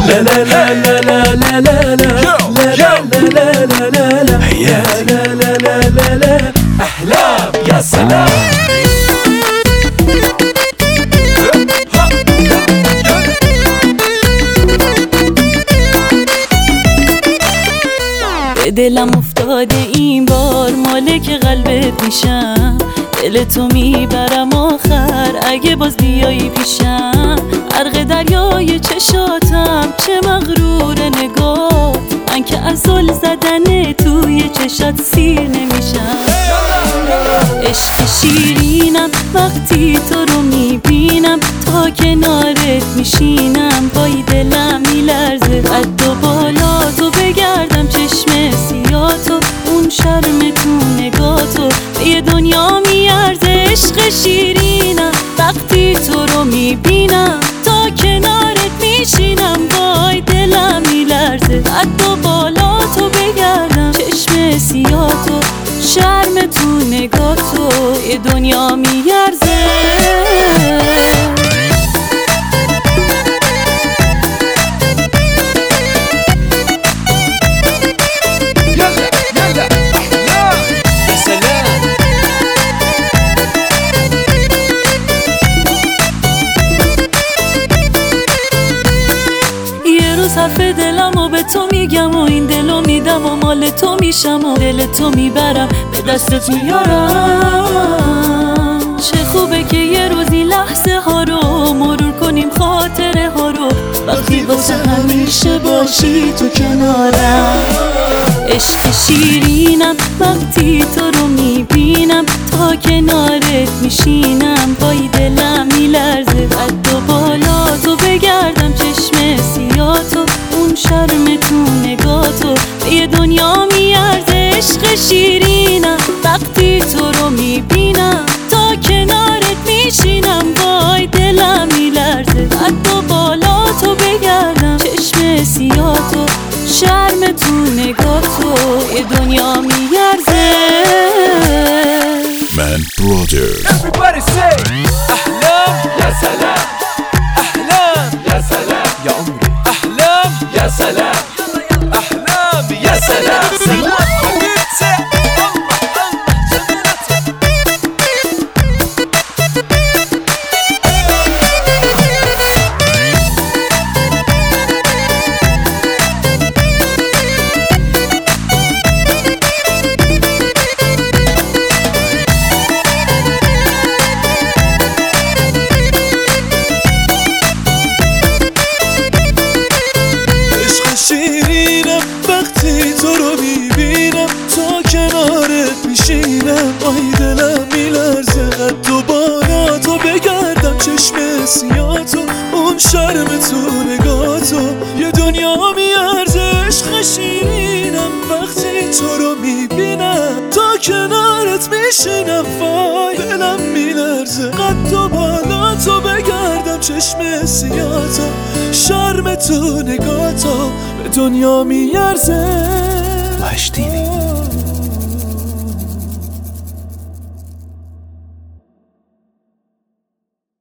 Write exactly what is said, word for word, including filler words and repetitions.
لا لا لا لا لا لا لا لا لا لا لا لا لا حياتي لا لا لا لا لا أحلام يا سلام. به دلم افتاده این بار مالک قلبت میشم، دل تو میبرم آخر اگه باز بیایی پیشم. غرق دریای چشاتم چه مغرور نگات، من که از زل زدن توی چشات سیر نمیشم. عشق شیرینم وقتی تو رو میبینم، تا کنارت میشینم وای دلم میلرزه. قد و بالا تو بگردم چشم سیاتو، اون شرم تو نگاتو به یه دنیا میارزه. عشق شیرینم وقتی تو رو میبینم، تا کنارت میشینم وای دلم میلرزه. قد و بالا تو بگردم چشم سیاتو، شرم تو نگاتو یه دنیا میارزه. حرف دلم و به تو میگم و این دلو میدم و مال تو میشم و دل تو میبرم به دستت میارم. چه خوبه که یه روزی لحظه ها رو مرور کنیم، خاطره ها رو وقتی واسه همیشه باشی تو کنارم. عشق شیرینم وقتی تو رو میبینم، تا کنارت میشینم وای دلم میلرزه. قد و بالا تو بگردم چشم سیاتو، اون شرم تو نگاتو به یه دنیا میارزه. عشق شیرینم وقتی تو رو میبینم، تا کنارت میشینم وای دلم میلرزه. قد و بالا تو بگردم چشم سیاتو، شرم تو نگاتو یه دنیا میارزه. من برادر Everybody say أحلام يا سلام، أحلام يا سلام يا عمري، أحلام يا سلام، أحلام يا سلام. سلام حبيبتي الله الله جميلتي. شیرینم وقتی تو رو میبینم، تا کنارت میشینم وای دلم میلرزه. قد و بالا تو بگردم چشم سیاتو، اون شرم تو نگاتو یه دنیا میارزه. عشق شیرینم وقتی تو رو میبینم، تا کنارت میشینم وای دلم میلرزه. قد و بالا تو بگردم چشم سیاتو، شرم تو نگاتو به دنیا میارزه. وحش تیوی